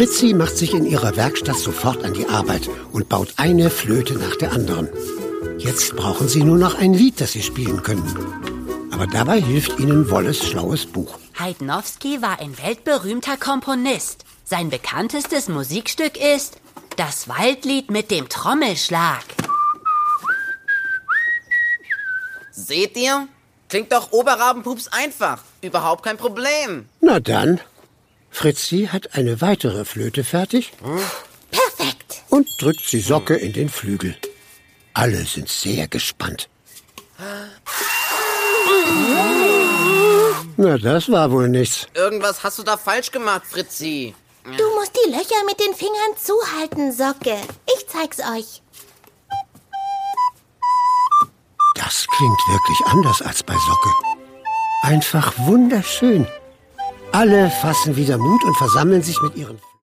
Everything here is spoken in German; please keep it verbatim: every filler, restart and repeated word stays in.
Fritzi macht sich in ihrer Werkstatt sofort an die Arbeit und baut eine Flöte nach der anderen. Jetzt brauchen sie nur noch ein Lied, das sie spielen können. Aber dabei hilft ihnen Wolles schlaues Buch. Haydnowski war ein weltberühmter Komponist. Sein bekanntestes Musikstück ist das Waldlied mit dem Trommelschlag. Seht ihr? Klingt doch Oberrabenpups einfach. Überhaupt kein Problem. Na dann. Fritzi hat eine weitere Flöte fertig. Perfekt. Und drückt sie Socke in den Flügel. Alle sind sehr gespannt. Na, das war wohl nichts. Irgendwas hast du da falsch gemacht, Fritzi. Du musst die Löcher mit den Fingern zuhalten, Socke. Ich zeig's euch. Das klingt wirklich anders als bei Socke. Einfach wunderschön. Alle fassen wieder Mut und versammeln sich mit ihren